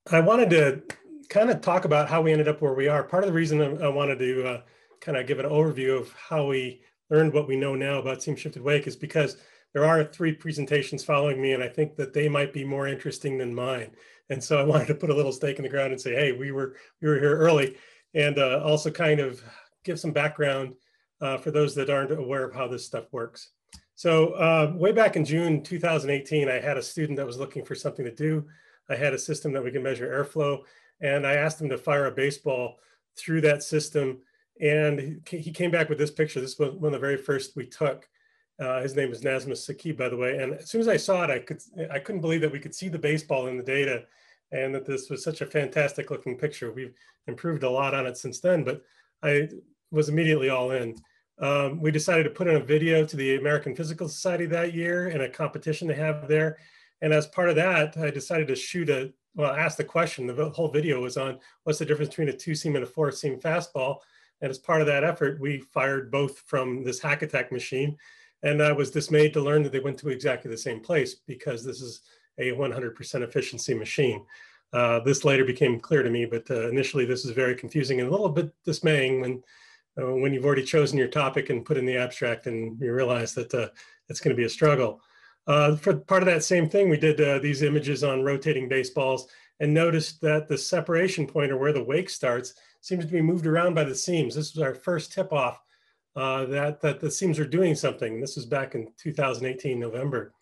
I wanted to kind of talk about how we ended up where we are. Part of the reason I wanted to kind of give an overview of how we learned what we know now about seam shifted wake is because there are three presentations following me, and I think that they might be more interesting than mine. And so I wanted to put a little stake in the ground and say, hey, we were here early, and also kind of give some background for those that aren't aware of how this stuff works. So way back in June 2018, I had a student that was looking for something to do. I had a system that we can measure airflow, and I asked him to fire a baseball through that system. And he came back with this picture. This was one of the very first we took. His name is Nazmus Saqib, by the way. And as soon as I saw it, I couldn't believe that we could see the baseball in the data and that this was such a fantastic looking picture. We've improved a lot on it since then, but I was immediately all in. We decided to put in a video to the American Physical Society that year in a competition they have there. And as part of that, I decided to ask the question. The whole video was on what's the difference between a 2-seam and a 4-seam fastball. And as part of that effort, we fired both from this Hack Attack machine. And I was dismayed to learn that they went to exactly the same place because this is a 100% efficiency machine. This later became clear to me, but initially this is very confusing and a little bit dismaying when you've already chosen your topic and put in the abstract and you realize that it's going to be a struggle. For part of that same thing, we did these images on rotating baseballs and noticed that the separation point, or where the wake starts, seems to be moved around by the seams. This was our first tip-off that the seams were doing something. This was back in 2018, November.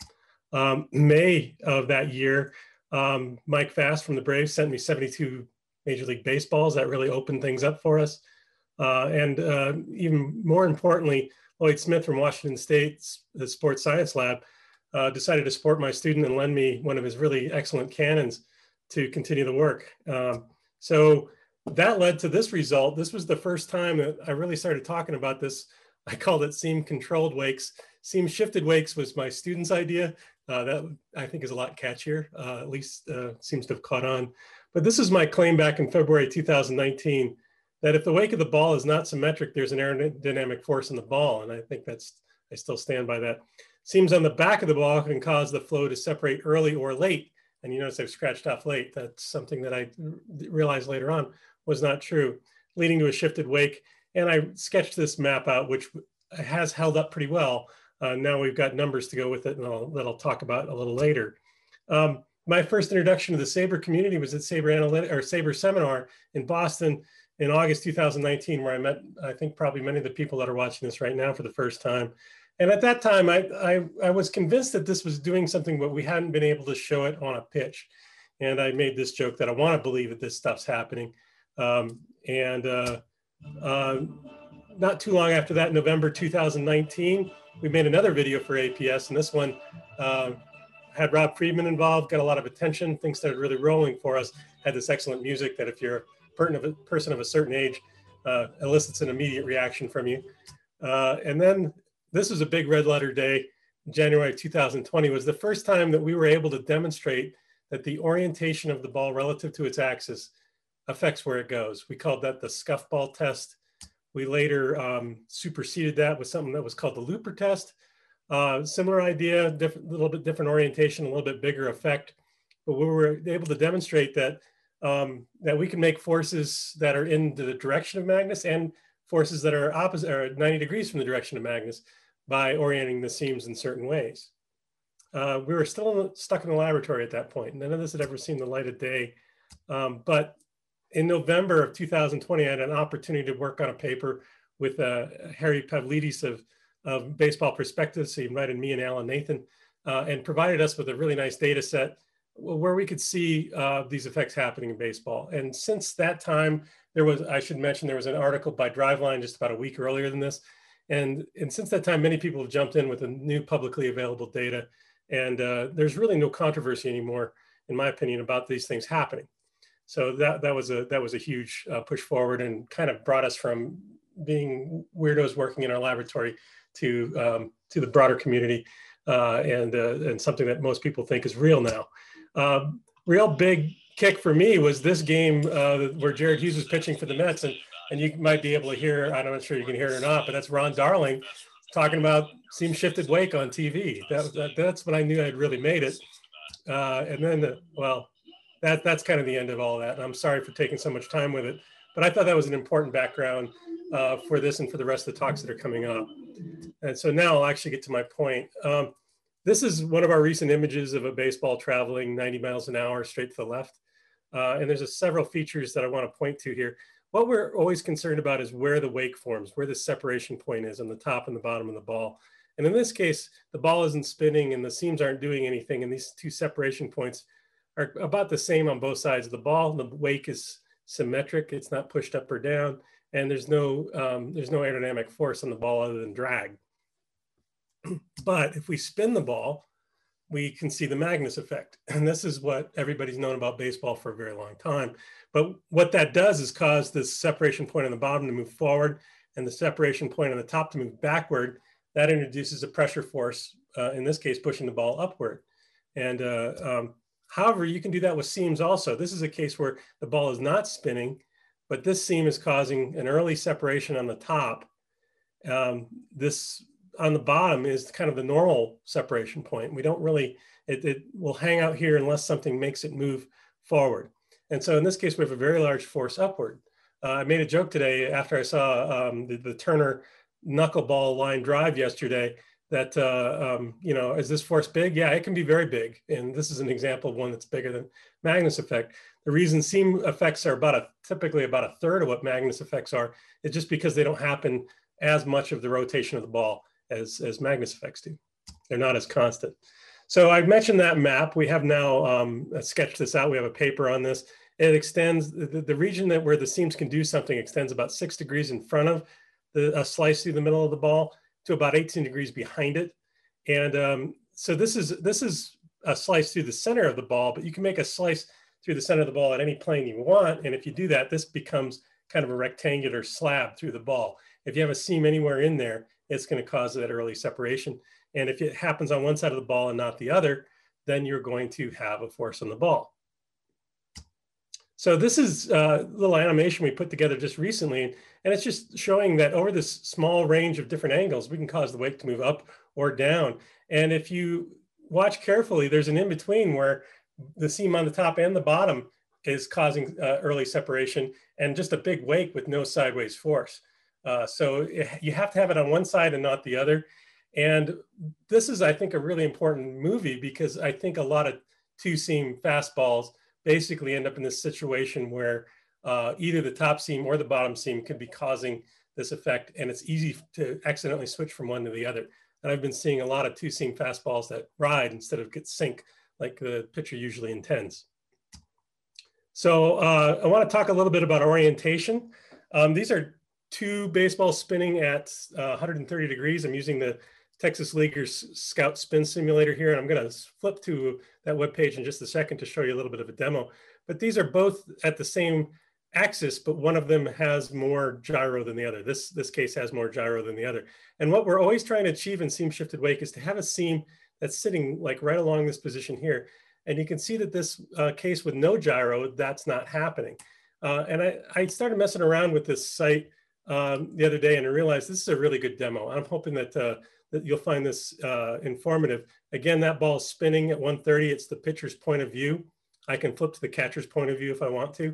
May of that year, Mike Fast from the Braves sent me 72 Major League Baseballs. That really opened things up for us. And even more importantly, Lloyd Smith from Washington State's the Sports Science Lab decided to support my student and lend me one of his really excellent cannons to continue the work. So that led to this result. This was the first time that I really started talking about this. I called it seam controlled wakes. Seam shifted wakes was my student's idea. That I think is a lot catchier, at least seems to have caught on. But this is my claim back in February 2019, that if the wake of the ball is not symmetric, there's an aerodynamic force in the ball. And I think I still stand by that. Seams on the back of the ball can cause the flow to separate early or late. And you notice I've scratched off late. That's something that I realized later on was not true, leading to a shifted wake. And I sketched this map out, which has held up pretty well. Now we've got numbers to go with it, and that I'll talk about a little later. My first introduction to the Sabre community was at Sabre Seminar in Boston in August 2019, where I met, I think, probably many of the people that are watching this right now for the first time. And at that time, I was convinced that this was doing something, but we hadn't been able to show it on a pitch. And I made this joke that I want to believe that this stuff's happening. Not too long after that, November 2019, we made another video for APS, and this one had Rob Friedman involved, got a lot of attention. Things started really rolling for us, had this excellent music that if you're a person of a certain age, elicits an immediate reaction from you. And then this was a big red letter day. January 2020 was the first time that we were able to demonstrate that the orientation of the ball relative to its axis affects where it goes. We called that the scuff ball test. We later superseded that with something that was called the looper test. Similar idea, little bit different orientation, a little bit bigger effect. But we were able to demonstrate that that we can make forces that are in the direction of Magnus and forces that are opposite, or 90 degrees from the direction of Magnus, by orienting the seams in certain ways. We were still stuck in the laboratory at that point. None of this had ever seen the light of day. But in November of 2020, I had an opportunity to work on a paper with Harry Pavlidis of Baseball Perspectives. He invited me and Alan Nathan and provided us with a really nice data set where we could see these effects happening in baseball. And since that time, I should mention, there was an article by Driveline just about a week earlier than this. And since that time, many people have jumped in with the new publicly available data. And there's really no controversy anymore, in my opinion, about these things happening. So that was a huge push forward and kind of brought us from being weirdos working in our laboratory to the broader community and something that most people think is real now. Real big kick for me was this game where Jared Hughes was pitching for the Mets, and you might be able to hear, I'm not sure you can hear it or not, but that's Ron Darling talking about seam shifted wake on TV. That's when I knew I'd really made it. And then, well, that's kind of the end of all that. And I'm sorry for taking so much time with it, but I thought that was an important background for this and for the rest of the talks that are coming up. And so now I'll actually get to my point. This is one of our recent images of a baseball traveling 90 miles an hour straight to the left. And there's several features that I want to point to here. What we're always concerned about is where the wake forms, where the separation point is on the top and the bottom of the ball. And in this case, the ball isn't spinning and the seams aren't doing anything. And these two separation points are about the same on both sides of the ball. The wake is symmetric. It's not pushed up or down. And there's no aerodynamic force on the ball other than drag. But if we spin the ball, we can see the Magnus effect. And this is what everybody's known about baseball for a very long time. But what that does is cause this separation point on the bottom to move forward and the separation point on the top to move backward. That introduces a pressure force, in this case, pushing the ball upward. And however, you can do that with seams also. This is a case where the ball is not spinning, but this seam is causing an early separation on the top. This on the bottom is kind of the normal separation point. We don't really, it will hang out here unless something makes it move forward. And so in this case, we have a very large force upward. I made a joke today after I saw the Turner knuckleball line drive yesterday that, you know, is this force big? Yeah, it can be very big. And this is an example of one that's bigger than Magnus effect. The reason seam effects are typically about a third of what Magnus effects are is just because they don't happen as much of the rotation of the ball as Magnus effects do. They're not as constant. So I mentioned that map. We have now sketched this out. We have a paper on this. It extends, the region where the seams can do something extends about 6 degrees in front of a slice through the middle of the ball to about 18 degrees behind it. And so this is a slice through the center of the ball, but you can make a slice through the center of the ball at any plane you want. And if you do that, this becomes kind of a rectangular slab through the ball. If you have a seam anywhere in there, it's going to cause that early separation. And if it happens on one side of the ball and not the other, then you're going to have a force on the ball. So this is a little animation we put together just recently, and it's just showing that over this small range of different angles, we can cause the wake to move up or down. And if you watch carefully, there's an in-between where the seam on the top and the bottom is causing early separation and just a big wake with no sideways force. So you have to have it on one side and not the other. And this is, I think, a really important movie because I think a lot of two-seam fastballs basically end up in this situation where either the top seam or the bottom seam could be causing this effect, and it's easy to accidentally switch from one to the other. And I've been seeing a lot of two-seam fastballs that ride instead of get sink like the pitcher usually intends. So I want to talk a little bit about orientation. These are two baseballs spinning at 130 degrees. I'm using the Texas Leaguers Scout Spin Simulator here, and I'm going to flip to that webpage in just a second to show you a little bit of a demo. But these are both at the same axis, but one of them has more gyro than the other. This case has more gyro than the other. And what we're always trying to achieve in seam shifted wake is to have a seam that's sitting like right along this position here. And you can see that this case with no gyro, that's not happening. And I started messing around with this site the other day and I realized this is a really good demo. I'm hoping that, that you'll find this informative. Again, that ball's spinning at 130. It's the pitcher's point of view. I can flip to the catcher's point of view if I want to.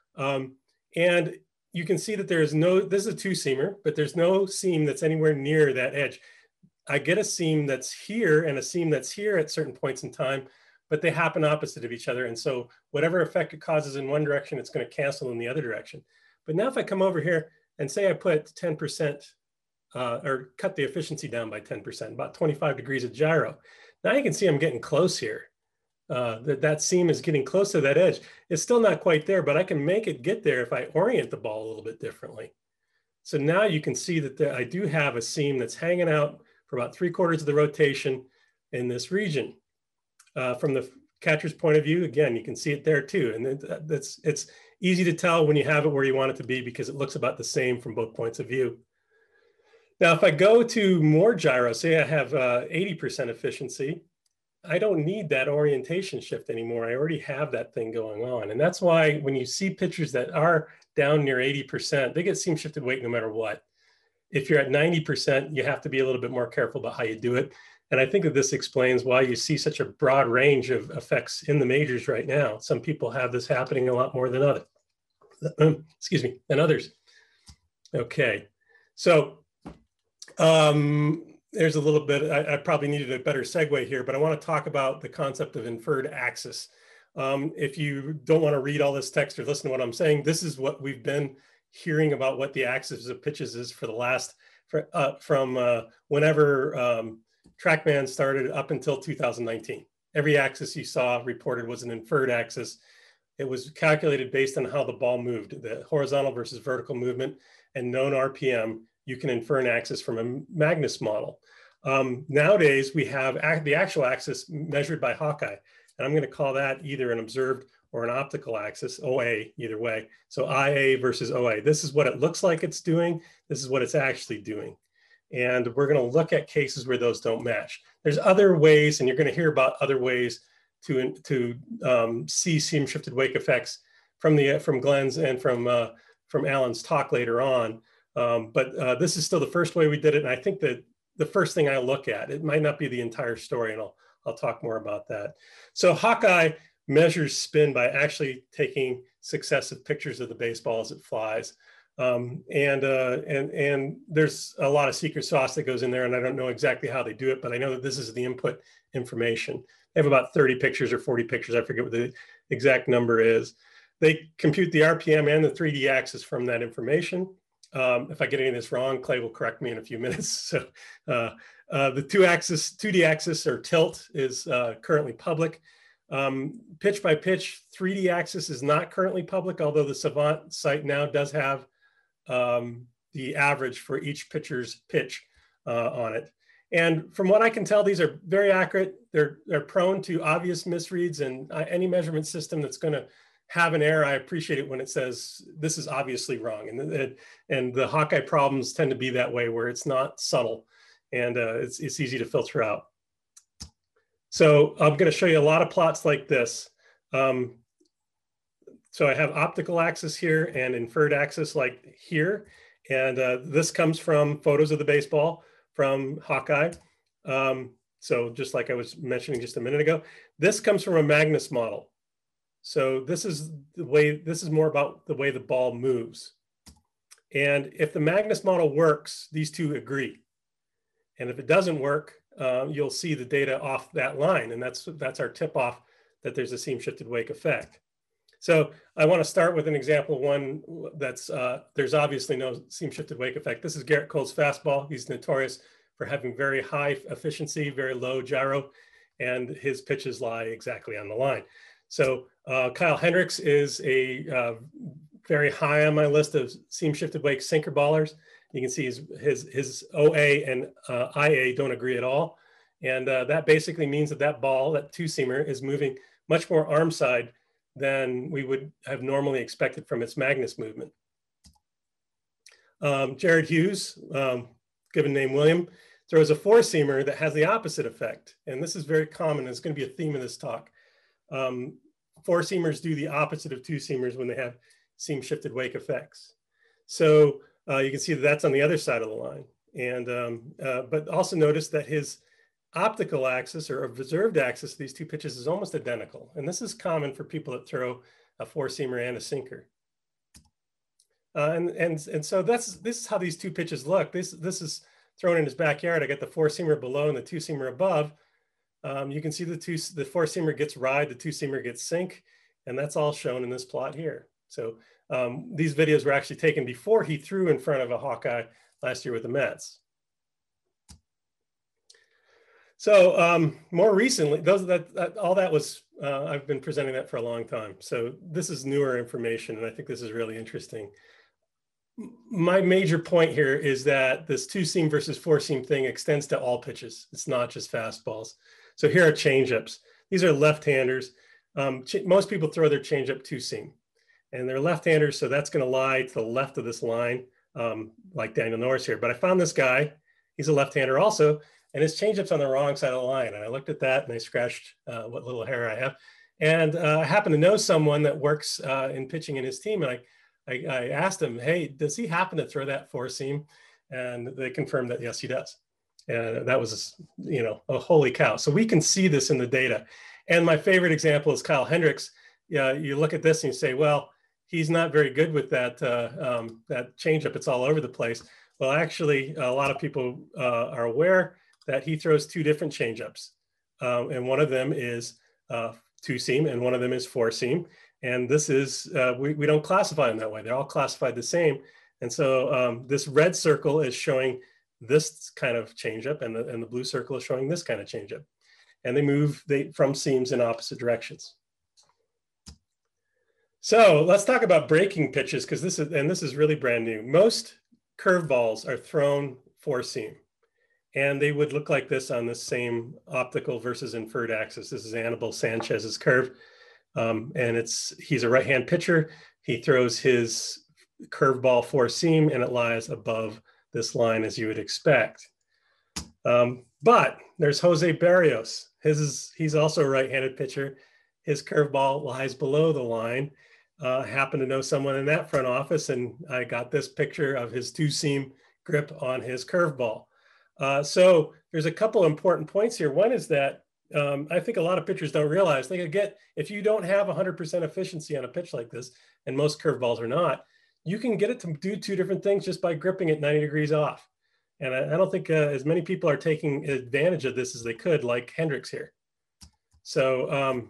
And you can see that there's no, this is a two-seamer, but there's no seam that's anywhere near that edge. I get a seam that's here and a seam that's here at certain points in time, but they happen opposite of each other. And so whatever effect it causes in one direction, it's going to cancel in the other direction. But now if I come over here and say I put 10%, or cut the efficiency down by 10%, about 25 degrees of gyro. Now you can see I'm getting close here. That seam is getting close to that edge. It's still not quite there, but I can make it get there if I orient the ball a little bit differently. So now you can see that I do have a seam that's hanging out for about 3/4 of the rotation in this region. From the catcher's point of view, again, you can see it there too. And it's easy to tell when you have it where you want it to be because it looks about the same from both points of view. Now, if I go to more gyro, say I have 80% efficiency, I don't need that orientation shift anymore. I already have that thing going on. And that's why when you see pitchers that are down near 80%, they get seam shifted wake no matter what. If you're at 90%, you have to be a little bit more careful about how you do it. And I think that this explains why you see such a broad range of effects in the majors right now. Some people have this happening a lot more than others. Excuse me, than others. Okay, so there's a little bit, I probably needed a better segue here, but I want to talk about the concept of inferred axis. If you don't want to read all this text or listen to what I'm saying, this is what we've been hearing about what the axis of pitches is for the last, from whenever TrackMan started up until 2019. Every axis you saw reported was an inferred axis. It was calculated based on how the ball moved, the horizontal versus vertical movement and known RPM. You can infer an axis from a Magnus model. Nowadays, we have the actual axis measured by Hawkeye, and I'm going to call that either an observed or an optical axis, OA, either way. So IA versus OA. This is what it looks like it's doing. This is what it's actually doing. And we're going to look at cases where those don't match. There's other ways, and you're going to hear about other ways to see seam shifted wake effects from Glenn's and from Alan's talk later on. But this is still the first way we did it. And I think that the first thing I look at, it might not be the entire story, and I'll talk more about that. So Hawkeye measures spin by actually taking successive pictures of the baseball as it flies. And there's a lot of secret sauce that goes in there, and I don't know exactly how they do it, but I know that this is the input information. They have about 30 pictures or 40 pictures. I forget what the exact number is. They compute the RPM and the 3D axis from that information. If I get any of this wrong, Clay will correct me in a few minutes. So the 2D axis or tilt is currently public. Pitch by pitch, 3D axis is not currently public, although the Savant site now does have the average for each pitcher's pitch on it. And from what I can tell, these are very accurate. They're prone to obvious misreads, and any measurement system that's going to have an error, I appreciate it when it says this is obviously wrong. And the Hawkeye problems tend to be that way, where it's not subtle and it's easy to filter out. So I'm going to show you a lot of plots like this. So I have optical axis here and inferred axis like here. And this comes from photos of the baseball from Hawkeye. So just like I was mentioning just a minute ago, this comes from a Magnus model. So this is more about the way the ball moves. And if the Magnus model works, these two agree. And if it doesn't work, you'll see the data off that line. And that's our tip off that there's a seam shifted wake effect. So I want to start with an example of one that's, there's obviously no seam shifted wake effect. This is Garrett Cole's fastball. He's notorious for having very high efficiency, very low gyro, and his pitches lie exactly on the line. So Kyle Hendricks is a very high on my list of seam shifted wake sinker ballers. You can see his OA and IA don't agree at all. And that basically means that ball, that two-seamer, is moving much more arm side than we would have normally expected from its Magnus movement. Jared Hughes, given name William, throws a four-seamer that has the opposite effect. And this is very common. It's going to be a theme of this talk. Four-seamers do the opposite of two-seamers when they have seam-shifted wake effects. So you can see that that's on the other side of the line. And but also notice that his optical axis or observed axis, these two pitches, is almost identical. And this is common for people that throw a four-seamer and a sinker. And so this is how these two pitches look. This is thrown in his backyard. I got the four-seamer below and the two-seamer above. You can see the four-seamer gets ride, the two-seamer gets sink, and that's all shown in this plot here. So these videos were actually taken before he threw in front of a Hawkeye last year with the Mets. So more recently, all that was, I've been presenting that for a long time. So this is newer information, and I think this is really interesting. My major point here is that this two-seam versus four-seam thing extends to all pitches. It's not just fastballs. So here are changeups. These are left-handers. Most people throw their changeup two-seam, and they're left-handers, so that's going to lie to the left of this line, like Daniel Norris here. But I found this guy. He's a left-hander also, and his changeup's on the wrong side of the line. And I looked at that, and I scratched what little hair I have. And I happen to know someone that works in pitching in his team, and I asked him, hey, does he happen to throw that four-seam? And they confirmed that, yes, he does. And that was, you know, a holy cow. So we can see this in the data. And my favorite example is Kyle Hendricks. Yeah, you look at this and you say, well, he's not very good with that that changeup. It's all over the place. Well, actually, a lot of people are aware that he throws two different changeups, and one of them is two seam, and one of them is four seam. And this is we don't classify them that way. They're all classified the same. And so this red circle is showing this kind of changeup, and the blue circle is showing this kind of changeup. And they move from seams in opposite directions. So let's talk about breaking pitches, because this is really brand new. Most curveballs are thrown four seam, and they would look like this on the same optical versus inferred axis. This is Anibal Sanchez's curve, and he's a right-hand pitcher. He throws his curveball four seam, and it lies above this line, as you would expect. But there's Jose Barrios. He's also a right-handed pitcher. His curveball lies below the line. Happen to know someone in that front office, and I got this picture of his two-seam grip on his curveball. So there's a couple important points here. One is that I think a lot of pitchers don't realize they could get, if you don't have 100% efficiency on a pitch like this, and most curveballs are not, you can get it to do two different things just by gripping it 90 degrees off. And I don't think as many people are taking advantage of this as they could, like Hendricks here. So,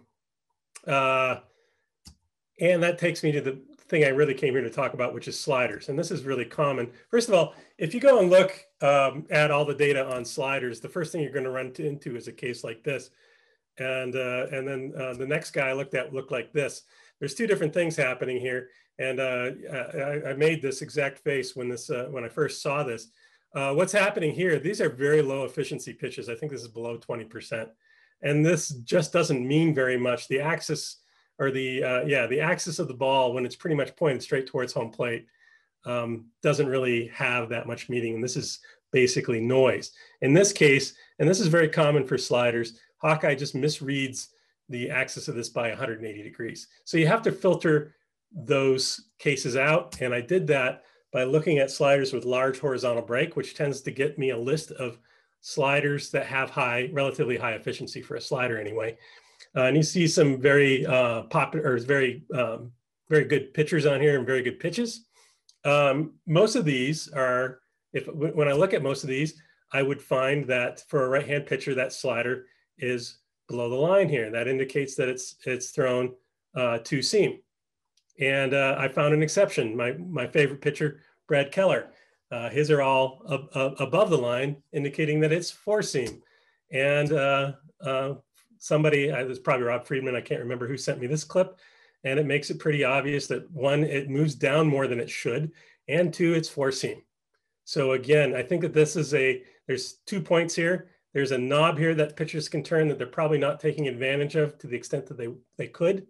and that takes me to the thing I really came here to talk about, which is sliders. And this is really common. First of all, if you go and look at all the data on sliders, the first thing you're going to run into is a case like this. And then the next guy I looked at looked like this. There's two different things happening here. And I made this exact face when I first saw this. What's happening here, these are very low efficiency pitches. I think this is below 20%. And this just doesn't mean very much. The axis, or the axis of the ball, when it's pretty much pointed straight towards home plate, doesn't really have that much meaning. And this is basically noise. In this case, and this is very common for sliders, Hawkeye just misreads the axis of this by 180 degrees. So you have to filter those cases out. And I did that by looking at sliders with large horizontal break, which tends to get me a list of sliders that have relatively high efficiency for a slider anyway. And you see some very popular, or very good pitchers on here and very good pitches. Most of these are, when I look at most of these, I would find that for a right-hand pitcher, that slider is below the line here. That indicates that it's thrown two seam. And I found an exception. My favorite pitcher, Brad Keller, his are all above the line, indicating that it's four seam. And somebody, it was probably Rob Friedman, I can't remember who sent me this clip, and it makes it pretty obvious that one, it moves down more than it should, and two, it's four seam. So again, I think that there's 2 points here. There's a knob here that pitchers can turn that they're probably not taking advantage of to the extent that they could.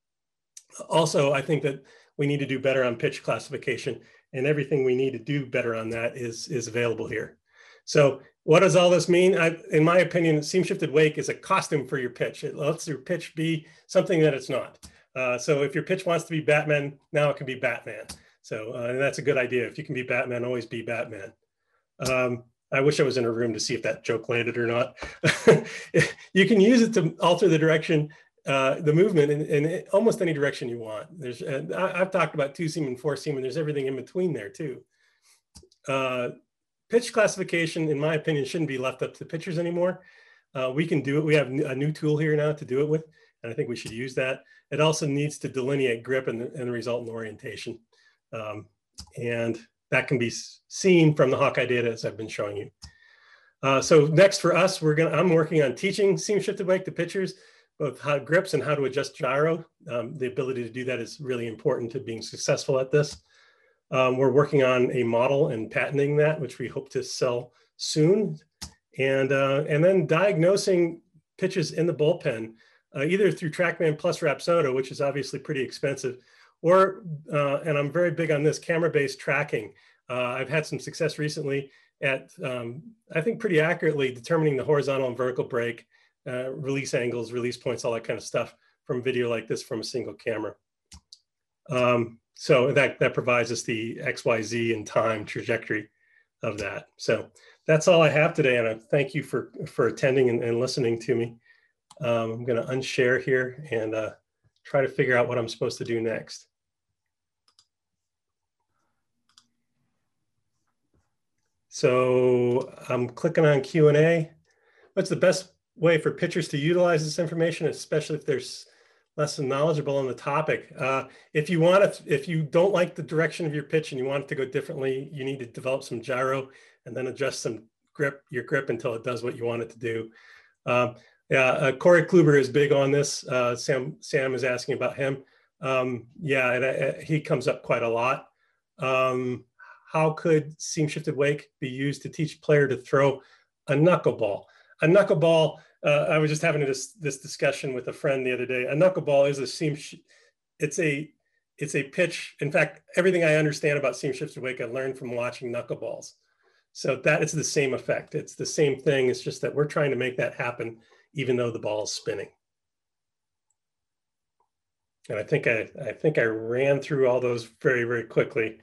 Also, I think that we need to do better on pitch classification, and everything we need to do better on that is available here. So what does all this mean? In my opinion, seam shifted wake is a costume for your pitch. It lets your pitch be something that it's not. So if your pitch wants to be Batman, now it can be Batman. So and that's a good idea. If you can be Batman, always be Batman. I wish I was in a room to see if that joke landed or not. You can use it to alter the direction, the movement in almost any direction you want. I've talked about two seam and four seam, and there's everything in between there too. Pitch classification, in my opinion, shouldn't be left up to pitchers anymore. We can do it. We have a new tool here now to do it with, and I think we should use that. It also needs to delineate grip and the resultant orientation. And that can be seen from the Hawkeye data as I've been showing you. So next for us, I'm working on teaching seam shifted wake to pitchers, both how grips and how to adjust gyro. The ability to do that is really important to being successful at this. We're working on a model and patenting that, which we hope to sell soon. And then diagnosing pitches in the bullpen, either through TrackMan plus Rapsodo, which is obviously pretty expensive, or, and I'm very big on this, camera-based tracking. I've had some success recently at, I think pretty accurately determining the horizontal and vertical break, release angles, release points, all that kind of stuff from video like this from a single camera. So that provides us the XYZ and time trajectory of that. So That's all I have today, and I thank you for attending and listening to me. I'm going to unshare here and try to figure out what I'm supposed to do next. So I'm clicking on Q&A. What's the best way for pitchers to utilize this information, especially if there's less than knowledgeable on the topic? If you don't like the direction of your pitch and you want it to go differently, you need to develop some gyro and then adjust your grip until it does what you want it to do. Corey Kluber is big on this. Sam is asking about him. He comes up quite a lot. How could seam shifted wake be used to teach player to throw a knuckleball? A knuckleball, I was just having this discussion with a friend the other day. A knuckleball is it's a pitch. In fact, everything I understand about seam shifted wake, I learned from watching knuckleballs. So that is the same effect. It's the same thing. It's just that we're trying to make that happen, even though the ball is spinning. And I think I ran through all those very, very quickly.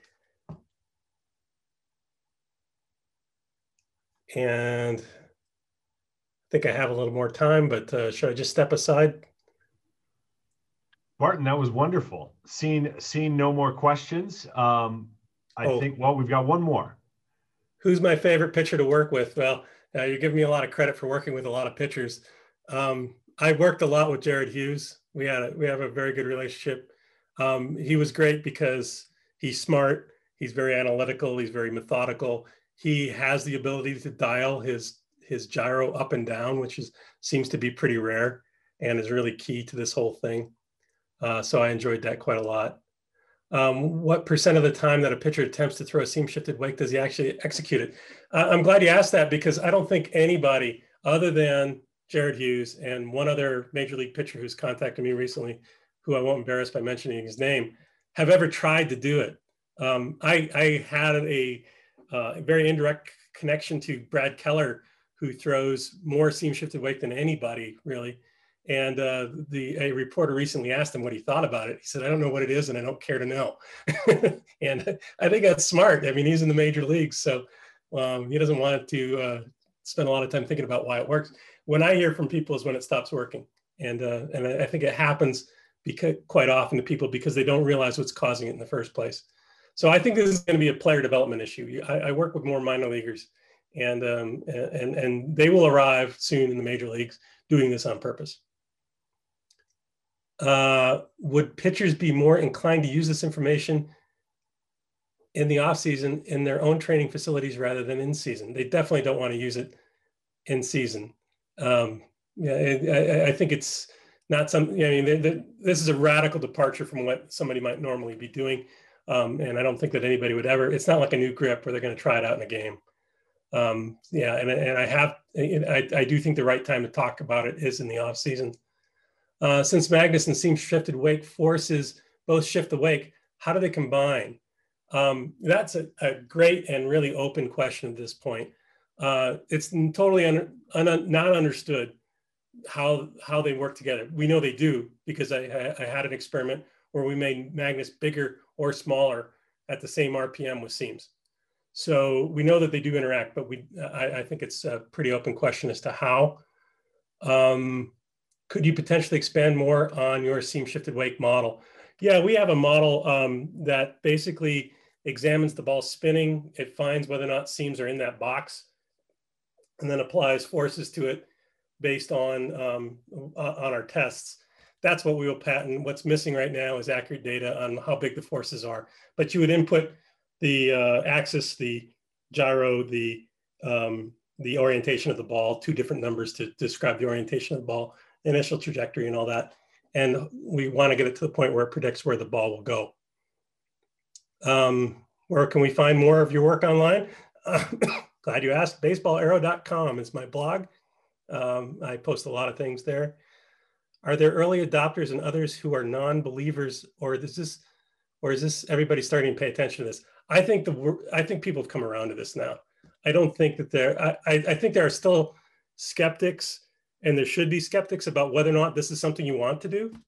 And I think I have a little more time, but should I just step aside? Barton, that was wonderful. Seeing no more questions. I think, well, we've got one more. Who's my favorite pitcher to work with? Well, you're giving me a lot of credit for working with a lot of pitchers. I worked a lot with Jared Hughes. We have a very good relationship. He was great because he's smart. He's very analytical. He's very methodical. He has the ability to dial his gyro up and down, which seems to be pretty rare and is really key to this whole thing. So I enjoyed that quite a lot. What percent of the time that a pitcher attempts to throw a seam shifted wake does he actually execute it? I'm glad you asked that, because I don't think anybody other than Jared Hughes and one other major league pitcher who's contacted me recently, who I won't embarrass by mentioning his name, have ever tried to do it. I had a very indirect connection to Brad Keller, who throws more seam shifted wake than anybody, really. And a reporter recently asked him what he thought about it. He said, "I don't know what it is, and I don't care to know." And I think that's smart. I mean, he's in the major leagues, so he doesn't want to spend a lot of time thinking about why it works. When I hear from people is when it stops working. And I think it happens quite often to people because they don't realize what's causing it in the first place. So I think this is going to be a player development issue. I work with more minor leaguers, and they will arrive soon in the major leagues doing this on purpose. Would pitchers be more inclined to use this information in the off season in their own training facilities rather than in season? They definitely don't want to use it in season. I think it's not something, I mean, this is a radical departure from what somebody might normally be doing. And I don't think that anybody would ever, it's not like a new grip where they're going to try it out in a game. I do think the right time to talk about it is in the off season. Since Magnus and seam shifted wake forces both shift the wake, how do they combine? That's a great and really open question at this point. It's totally not understood how they work together. We know they do, because I had an experiment where we made Magnus bigger or smaller at the same RPM with seams. So we know that they do interact, but I think it's a pretty open question as to how. Could you potentially expand more on your seam shifted wake model? Yeah, we have a model that basically examines the ball spinning. It finds whether or not seams are in that box, and then applies forces to it based on our tests. That's what we will patent. What's missing right now is accurate data on how big the forces are. But you would input the axis, the gyro, the orientation of the ball, two different numbers to describe the orientation of the ball, initial trajectory and all that. And we want to get it to the point where it predicts where the ball will go. Where can we find more of your work online? Glad you asked. baseballarrow.com is my blog. I post a lot of things there. Are there early adopters and others who are non-believers, or is this everybody starting to pay attention to this? I think people have come around to this now. I don't think that I think there are still skeptics, and there should be skeptics about whether or not this is something you want to do.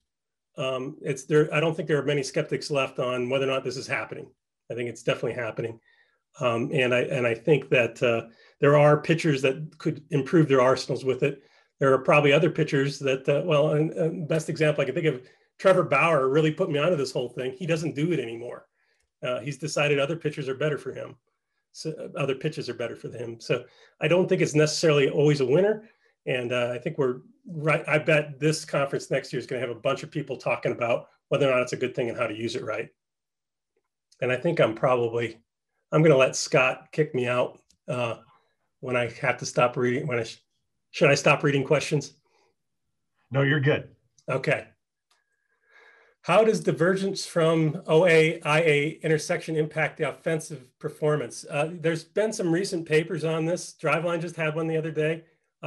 I don't think there are many skeptics left on whether or not this is happening. I think it's definitely happening. And I think that there are pitchers that could improve their arsenals with it. There are probably other pitchers that, well, and best example I can think of, Trevor Bauer really put me onto this whole thing. He doesn't do it anymore. He's decided other pitchers are better for him. So other pitches are better for him. So I don't think it's necessarily always a winner. And I think we're right. I bet this conference next year is going to have a bunch of people talking about whether or not it's a good thing and how to use it right. And I think I'm going to let Scott kick me out when I have to stop reading. Should I stop reading questions? No, you're good. Okay. How does divergence from OA-IA intersection impact the offensive performance? There's been some recent papers on this. Driveline just had one the other day.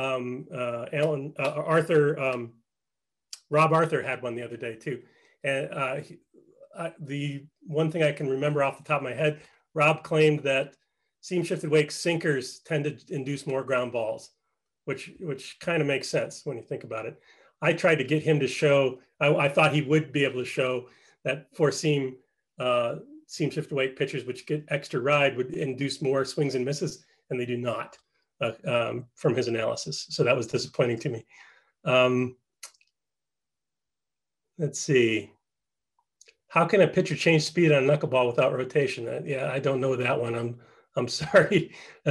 Rob Arthur had one the other day too. And the one thing I can remember off the top of my head, Rob claimed that seam shifted wake sinkers tend to induce more ground balls, which kind of makes sense when you think about it. I tried to get him to show, I thought he would be able to show that for seam shifted wake pitchers, which get extra ride, would induce more swings and misses, and they do not from his analysis. So that was disappointing to me. Let's see. How can a pitcher change speed on a knuckleball without rotation? Yeah, I don't know that one. I'm sorry.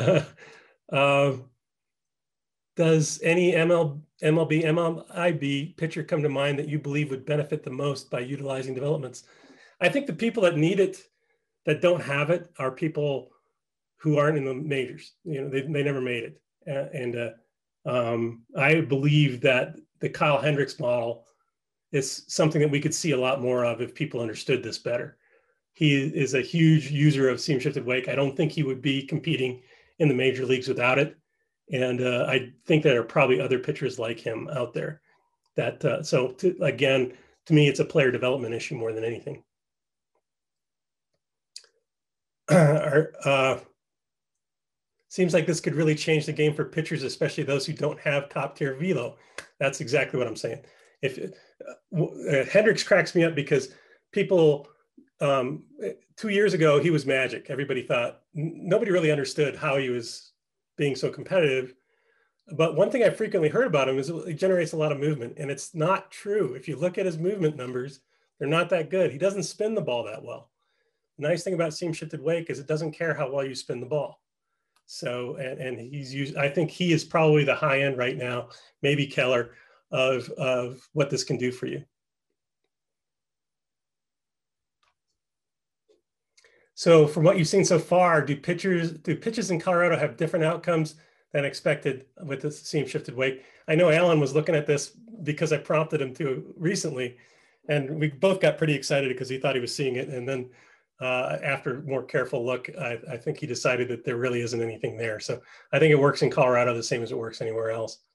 Does any MLB, MLB pitcher come to mind that you believe would benefit the most by utilizing developments? I think the people that need it, that don't have it, are people who aren't in the majors. You know, they never made it. I believe that the Kyle Hendricks model is something that we could see a lot more of if people understood this better. He is a huge user of seam shifted wake. I don't think he would be competing in the major leagues without it. And I think there are probably other pitchers like him out there that, again, to me, it's a player development issue more than anything. Seems like this could really change the game for pitchers, especially those who don't have top tier velo. That's exactly what I'm saying. Hendricks cracks me up because people, 2 years ago, he was magic. Everybody thought, nobody really understood how he was being so competitive. But one thing I frequently heard about him is he generates a lot of movement, and it's not true. If you look at his movement numbers, they're not that good. He doesn't spin the ball that well. The nice thing about seam shifted wake is it doesn't care how well you spin the ball. So, and I think he is probably the high end right now, maybe Keller, of what this can do for you. So from what you've seen so far, do pitches in Colorado have different outcomes than expected with the seam shifted wake? I know Alan was looking at this because I prompted him to recently, and we both got pretty excited because he thought he was seeing it. And then after more careful look, I think he decided that there really isn't anything there. So I think it works in Colorado the same as it works anywhere else.